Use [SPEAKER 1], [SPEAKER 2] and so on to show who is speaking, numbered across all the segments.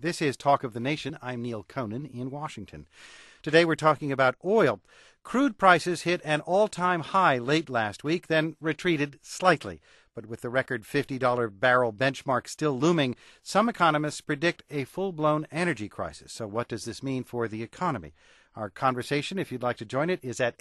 [SPEAKER 1] This is Talk of the Nation. I'm Neil Conan in Washington. Today we're talking about oil. Crude prices hit an all-time high late last week, then retreated slightly. But with the record $50 barrel benchmark still looming, some economists predict a full-blown energy crisis. So what does this mean for the economy? Our conversation, if you'd like to join it, is at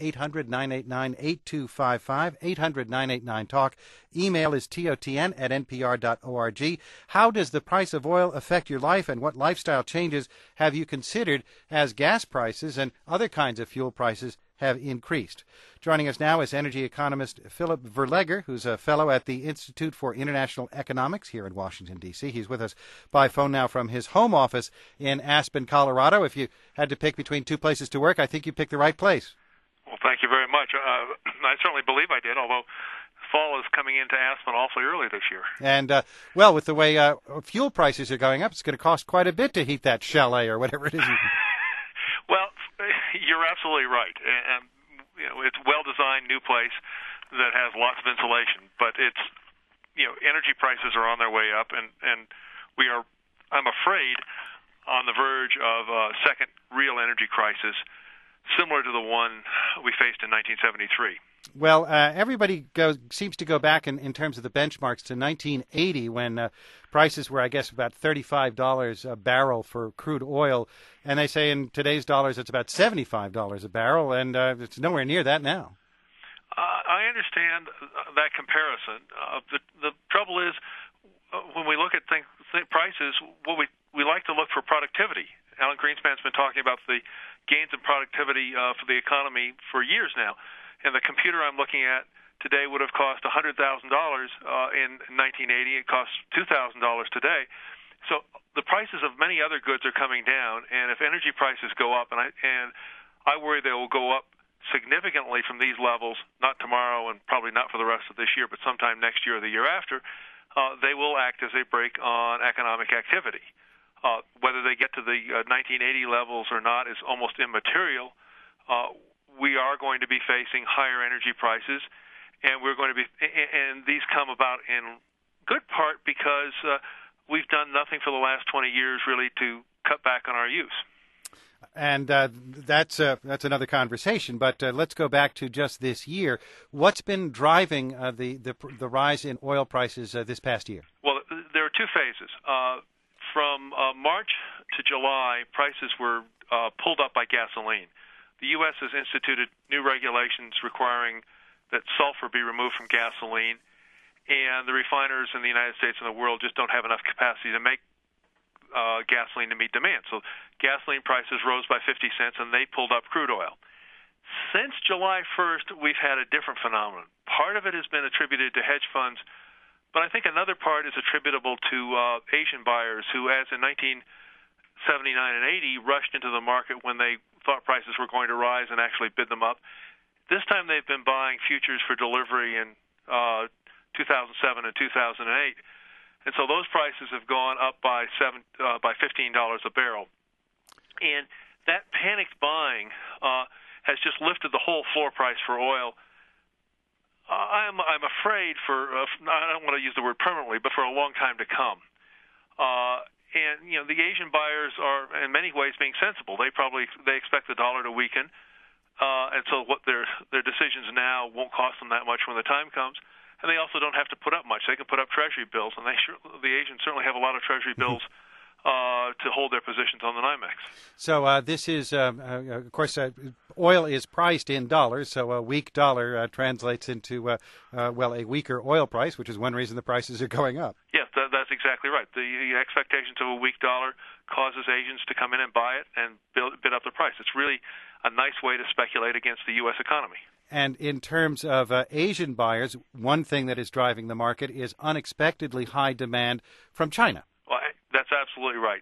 [SPEAKER 1] 800-989-8255, 800-989-TALK. Email is totn@npr.org. How does the price of oil affect your life, and what lifestyle changes have you considered as gas prices and other kinds of fuel prices have increased? Joining us now is energy economist Philip Verleger, who's a fellow at the Institute for International Economics here in Washington, D.C. He's with us by phone now from his home office in Aspen, Colorado. If you had to pick between two places to work, I think you picked the right place.
[SPEAKER 2] Well, thank you very much. I certainly believe I did, although fall is coming into Aspen awfully early this year.
[SPEAKER 1] And, well, with the way fuel prices are going up, it's going to cost quite a bit to heat that chalet or whatever it is.
[SPEAKER 2] Well, you're absolutely right. And it's a well-designed new place that has lots of insulation, but it's, energy prices are on their way up, and we are, I'm afraid, on the verge of a second real energy crisis similar to the one we faced in 1973.
[SPEAKER 1] Well, everybody seems to go back in terms of the benchmarks to 1980 when prices were, I guess, about $35 a barrel for crude oil. And they say in today's dollars it's about $75 a barrel, and it's nowhere near that now.
[SPEAKER 2] I understand that comparison. The trouble is, when we look at prices, what we like to look for productivity. Alan Greenspan's been talking about the gains in productivity for the economy for years now. And the computer I'm looking at today would have cost $100,000 in 1980. It costs $2,000 today. So the prices of many other goods are coming down, and if energy prices go up, and I worry they will go up significantly from these levels, not tomorrow and probably not for the rest of this year, but sometime next year or the year after, they will act as a brake on economic activity. Whether they get to the 1980 levels or not is almost immaterial. We are going to be facing higher energy prices, and these come about in good part because we've done nothing for the last 20 years really to cut back on our use.
[SPEAKER 1] And that's another conversation. But let's go back to just this year. What's been driving the rise in oil prices this past year?
[SPEAKER 2] Well, there are two phases. From March to July, prices were pulled up by gasoline. The U.S. has instituted new regulations requiring that sulfur be removed from gasoline, and the refiners in the United States and the world just don't have enough capacity to make gasoline to meet demand. So gasoline prices rose by 50 cents, and they pulled up crude oil. Since July 1st, we've had a different phenomenon. Part of it has been attributed to hedge funds, but I think another part is attributable to Asian buyers who, as in 1979 and 80, rushed into the market when they thought prices were going to rise and actually bid them up. This time they've been buying futures for delivery in 2007 and 2008. And so those prices have gone up by $15 a barrel. And that panicked buying has just lifted the whole floor price for oil. I'm afraid I don't want to use the word permanently, but for a long time to come. And the Asian buyers are in many ways being sensible. They expect the dollar to weaken, and so what their decisions now won't cost them that much when the time comes. And they also don't have to put up much. They can put up Treasury bills, and the Asians certainly have a lot of Treasury bills to hold their positions on the NYMEX.
[SPEAKER 1] So this is, of course, oil is priced in dollars, so a weak dollar translates into, a weaker oil price, which is one reason the prices are going up.
[SPEAKER 2] Yes, that's exactly right. The expectations of a weak dollar causes Asians to come in and buy it and bid up the price. It's really a nice way to speculate against the U.S. economy.
[SPEAKER 1] And in terms of Asian buyers, one thing that is driving the market is unexpectedly high demand from China.
[SPEAKER 2] Well, that's absolutely right.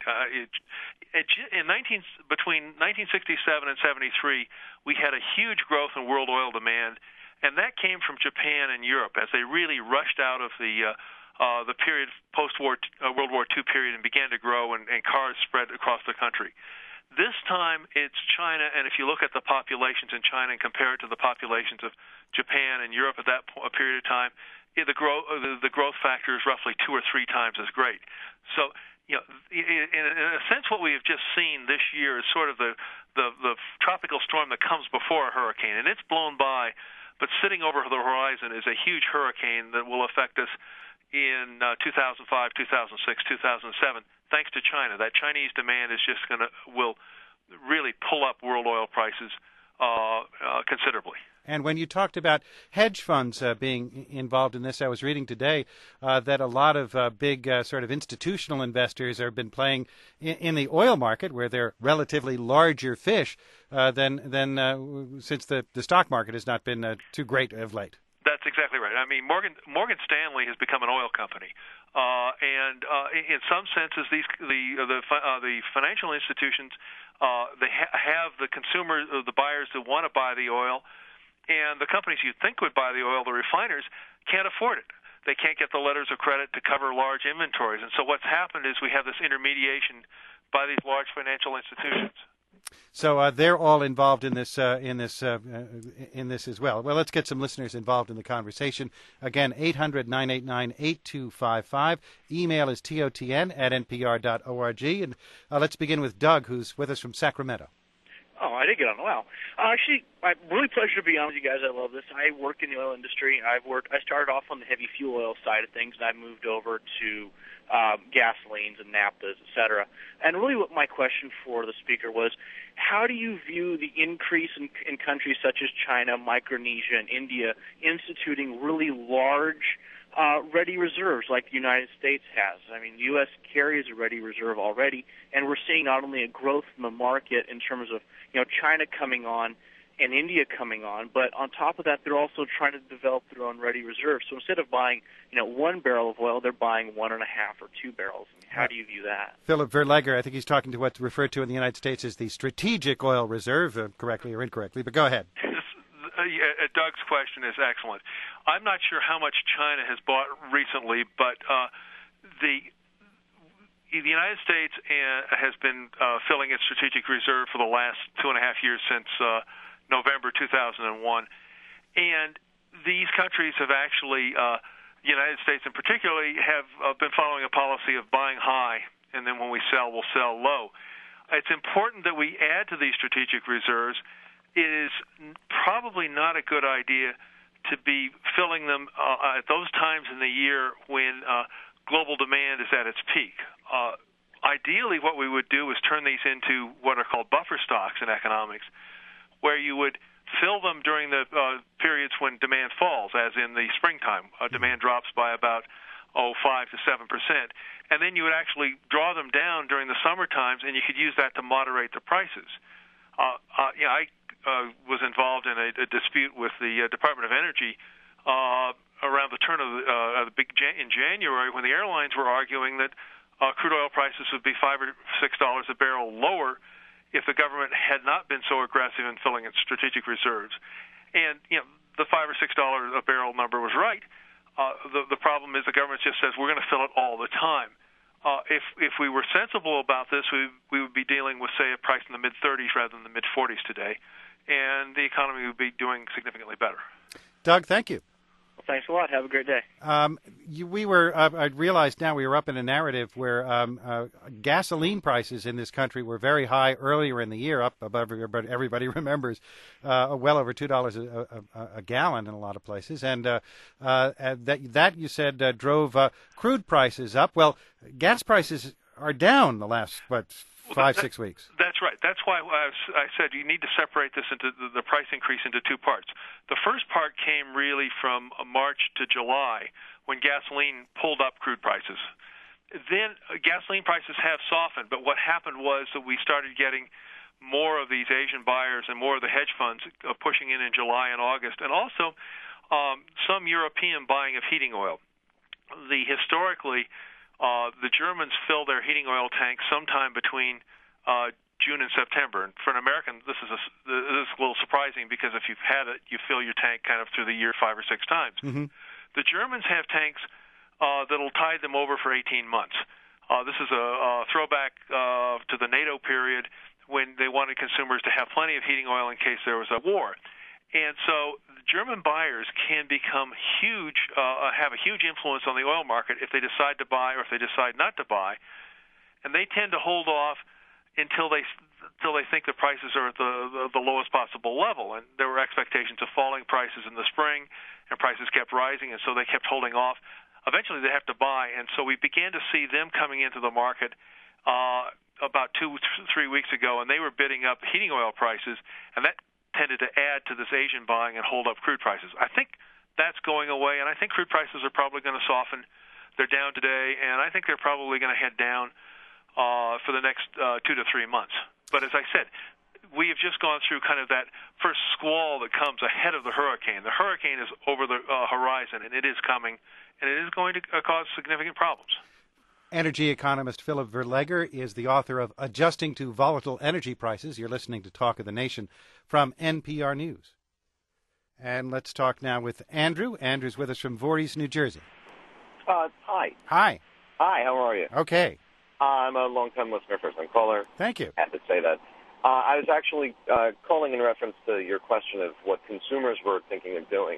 [SPEAKER 2] Between 1967 and 73, we had a huge growth in world oil demand, and that came from Japan and Europe as they really rushed out of the period post-war World War II period and began to grow, and cars spread across the country. This time it's China, and if you look at the populations in China and compare it to the populations of Japan and Europe at that period of time, the growth factor is roughly 2 or 3 times as great. So in a sense, what we have just seen this year is sort of the tropical storm that comes before a hurricane, and it's blown by, but sitting over the horizon is a huge hurricane that will affect us in 2005, 2006, 2007, thanks to China. That Chinese demand is just will really pull up world oil prices considerably.
[SPEAKER 1] And when you talked about hedge funds being involved in this, I was reading today that a lot of big sort of institutional investors have been playing in the oil market, where they're relatively larger fish than since the stock market has not been too great of late.
[SPEAKER 2] That's exactly right. I mean, Morgan Stanley has become an oil company, and in some senses, the financial institutions they have the consumers, the buyers that want to buy the oil. And the companies you'd think would buy the oil, the refiners, can't afford it. They can't get the letters of credit to cover large inventories. And so what's happened is we have this intermediation by these large financial institutions.
[SPEAKER 1] So they're all involved in this as well. Well, let's get some listeners involved in the conversation. Again, 800-989-8255. Email is totn@npr.org. And let's begin with Doug, who's with us from Sacramento.
[SPEAKER 3] Oh, I did get on well. Actually, really pleasure to be on with you guys. I love this. I work in the oil industry. I started off on the heavy fuel oil side of things, and I moved over to gasolines and naphthas, et cetera. And really what my question for the speaker was, how do you view the increase in countries such as China, Micronesia, and India instituting really large ready reserves like the United States has? I mean, the U.S. carries a ready reserve already, and we're seeing not only a growth in the market in terms of China coming on and India coming on, but on top of that, they're also trying to develop their own ready reserves. So instead of buying 1 barrel of oil, they're buying 1.5 or 2 barrels. How do you view that?
[SPEAKER 1] Philip Verlegger, I think he's talking to what's referred to in the United States as the strategic oil reserve, correctly or incorrectly, but go ahead.
[SPEAKER 2] Doug's question is excellent. I'm not sure how much China has bought recently, but the United States has been filling its strategic reserve for the last 2.5 years since November 2001. And these countries have actually, the United States in particular, have been following a policy of buying high, and then when we sell, we'll sell low. It's important that we add to these strategic reserves. It is probably not a good idea to be filling them at those times in the year when global demand is at its peak. Ideally, what we would do is turn these into what are called buffer stocks in economics, where you would fill them during the periods when demand falls, as in the springtime. Demand drops by about 5 to 7%. And then you would actually draw them down during the summer times, and you could use that to moderate the prices. I was involved in a dispute with the Department of Energy around the turn of in January, when the airlines were arguing that crude oil prices would be $5 or $6 a barrel lower if the government had not been so aggressive in filling its strategic reserves. And the $5 or $6 a barrel number was right. The problem is the government just says we're going to fill it all the time. If we were sensible about this, we would be dealing with, say, a price in the mid-30s rather than the mid-40s today, and the economy would be doing significantly better.
[SPEAKER 1] Doug, thank you.
[SPEAKER 3] Well, thanks a lot. Have a great day.
[SPEAKER 1] I realized now we were up in a narrative where gasoline prices in this country were very high earlier in the year, up above everybody remembers, well over $2 a gallon in a lot of places, and that you said drove crude prices up. Well, gas prices are down the last 5-6 weeks.
[SPEAKER 2] That's right. That's why I said you need to separate this into the price increase into two parts. The first part came really from March to July, when gasoline pulled up crude prices. Then gasoline prices have softened, but what happened was that we started getting more of these Asian buyers and more of the hedge funds pushing in July and August, and also some European buying of heating oil. Historically, the Germans fill their heating oil tanks sometime between June and September. And for an American, this is a little surprising, because if you've had it, you fill your tank kind of through the year 5 or 6 times. Mm-hmm. The Germans have tanks that'll tide them over for 18 months. This is a throwback to the NATO period, when they wanted consumers to have plenty of heating oil in case there was a war. And so German buyers can become huge, have a huge influence on the oil market if they decide to buy or if they decide not to buy. and they tend to hold off until they think the prices are at the lowest possible level. And there were expectations of falling prices in the spring, and prices kept rising, and so they kept holding off. Eventually, they have to buy, and so we began to see them coming into the market about 2-3 weeks ago, and they were bidding up heating oil prices, and that tended to add to this Asian buying and hold up crude prices. I think that's going away, and I think crude prices are probably going to soften. They're down today, and I think they're probably going to head down for the next 2 to 3 months. But as I said, we have just gone through kind of that first squall that comes ahead of the hurricane. The hurricane is over the horizon, and it is coming, and it is going to cause significant problems.
[SPEAKER 1] Energy economist Philip Verleger is the author of Adjusting to Volatile Energy Prices. You're listening to Talk of the Nation from NPR News. And let's talk now with Andrew. Andrew's with us from Voorhees, New Jersey.
[SPEAKER 4] Hi.
[SPEAKER 1] Hi.
[SPEAKER 4] Hi, how are you?
[SPEAKER 1] Okay.
[SPEAKER 4] I'm a long-time listener, first-time caller.
[SPEAKER 1] Thank you.
[SPEAKER 4] I had to say that. I was actually calling in reference to your question of what consumers were thinking of doing.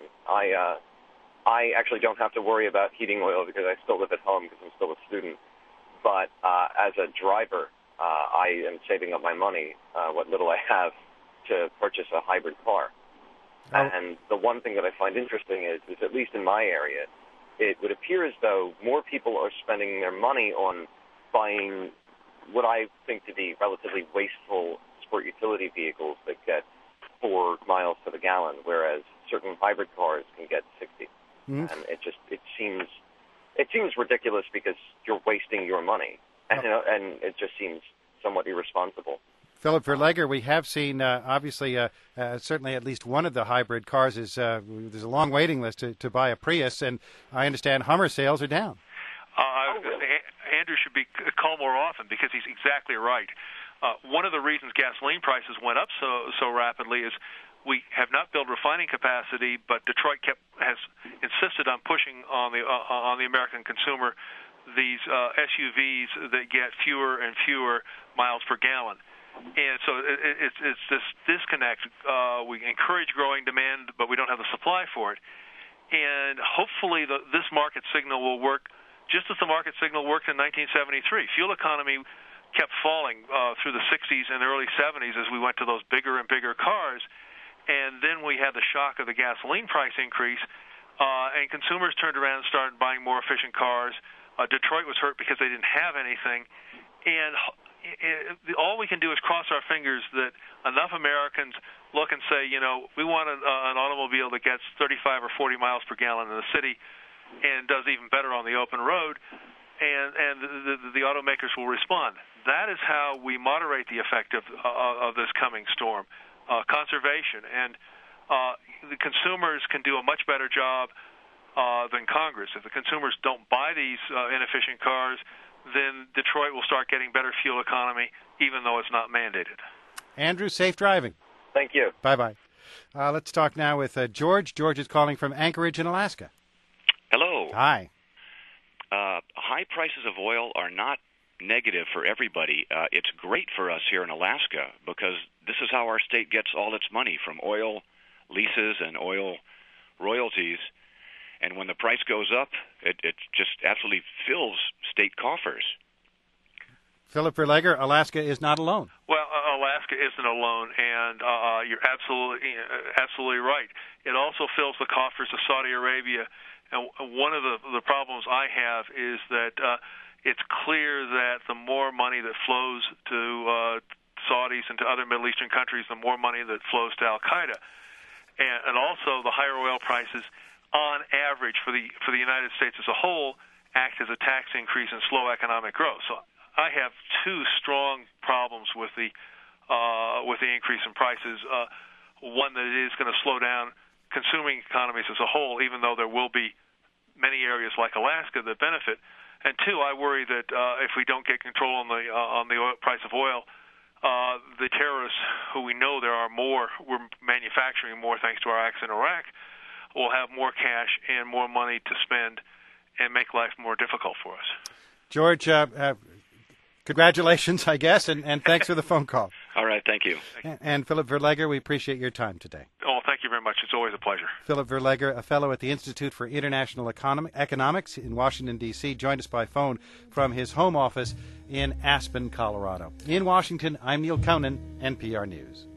[SPEAKER 4] I actually don't have to worry about heating oil because I still live at home because I'm still a student. But as a driver, I am saving up my money, what little I have, to purchase a hybrid car. Oh. And the one thing that I find interesting is at least in my area, it would appear as though more people are spending their money on buying what I think to be relatively wasteful sport utility vehicles that get 4 miles to the gallon, whereas certain hybrid cars can get 60. Mm-hmm. And it seems ridiculous because you're wasting your money, and and it just seems somewhat irresponsible.
[SPEAKER 1] Philip Verleger, we have seen, obviously, certainly at least one of the hybrid cars is, there's a long waiting list to buy a Prius, and I understand Hummer sales are down.
[SPEAKER 2] Andrew should be called more often because he's exactly right. One of the reasons gasoline prices went up so rapidly is we have not built refining capacity, but Detroit has insisted on pushing on the American consumer these SUVs that get fewer and fewer miles per gallon. And so it's this disconnect. We encourage growing demand, but we don't have the supply for it. And hopefully this market signal will work just as the market signal worked in 1973. Fuel economy kept falling through the 60s and early 70s as we went to those bigger and bigger cars. And then we had the shock of the gasoline price increase, and consumers turned around and started buying more efficient cars. Detroit was hurt because they didn't have anything. And all we can do is cross our fingers that enough Americans look and say, we want an automobile that gets 35 or 40 miles per gallon in the city and does even better on the open road, and the automakers will respond. That is how we moderate the effect of this coming storm. Conservation, and the consumers can do a much better job than Congress. If the consumers don't buy these inefficient cars, then Detroit will start getting better fuel economy, even though it's not mandated.
[SPEAKER 1] Andrew, safe driving.
[SPEAKER 4] Thank you.
[SPEAKER 1] Bye-bye. Let's talk now with George. George is calling from Anchorage in Alaska.
[SPEAKER 5] Hello.
[SPEAKER 1] Hi.
[SPEAKER 5] High prices of oil are not negative for everybody. It's great for us here in Alaska because this is how our state gets all its money, from oil leases and oil royalties. And when the price goes up, it just absolutely fills state coffers.
[SPEAKER 1] Philip Verleger, Alaska is not alone.
[SPEAKER 2] Well, Alaska isn't alone, and you're absolutely right. It also fills the coffers of Saudi Arabia. And one of the problems I have is that it's clear that the more money that flows to Saudis and to other Middle Eastern countries, the more money that flows to Al-Qaeda. And also the higher oil prices, on average, for the United States as a whole, act as a tax increase and slow economic growth. So I have two strong problems with the increase in prices. One, that it is going to slow down consuming economies as a whole, even though there will be many areas like Alaska that benefit. And two, I worry that if we don't get control on the oil, price of oil, the terrorists, who we know there are more, we're manufacturing more thanks to our acts in Iraq, will have more cash and more money to spend and make life more difficult for us.
[SPEAKER 1] George, congratulations, I guess, and thanks for the phone call.
[SPEAKER 5] All right, thank you.
[SPEAKER 1] And Philip Verleger, we appreciate your time today.
[SPEAKER 2] Oh, thank you very much. very much. It's always a pleasure.
[SPEAKER 1] Philip Verleger, a fellow at the Institute for International Economics in Washington, D.C., joined us by phone from his home office in Aspen, Colorado. In Washington, I'm Neil Conan, NPR News.